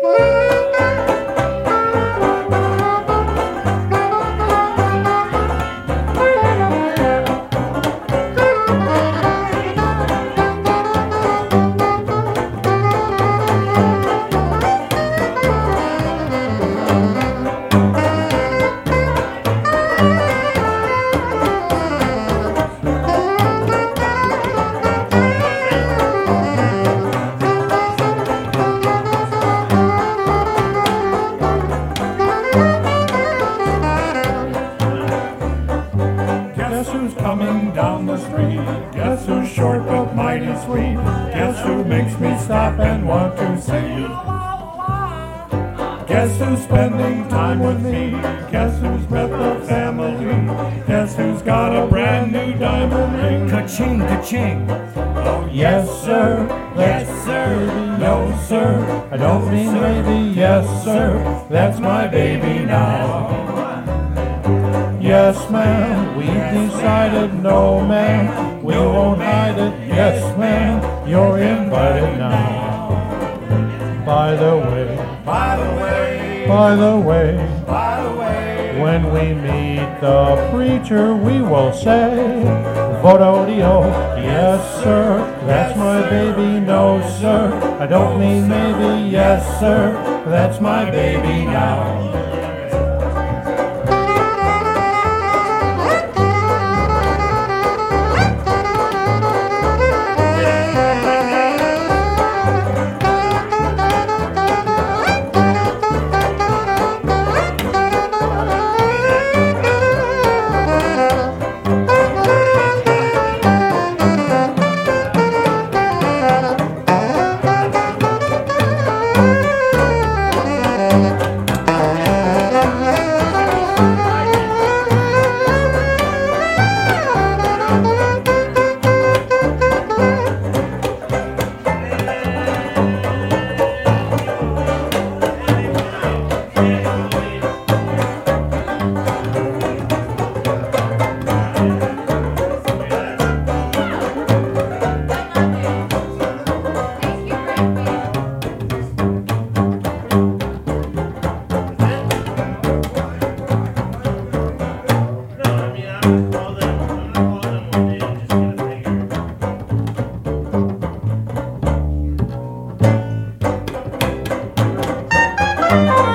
Guess who's coming down the street? Guess who's short but mighty sweet? Guess who makes me stop and want to see? Guess who's spending time with me? Guess who's met the family? Guess who's got a brand new diamond ring? Ka-ching, ka-ching. Oh yes sir, Yes, sir. no sir, I don't mean maybe, yes sir, that's my baby now. Yes ma'am, we've decided, no ma'am, we won't hide it, yes ma'am, you're invited now. By the way, By the way, by the way, by the way, when we meet the preacher, we will say, Vote-o-de-o, yes sir, that's my baby, no sir, I don't mean maybe, yes sir, that's my baby now. Thank you.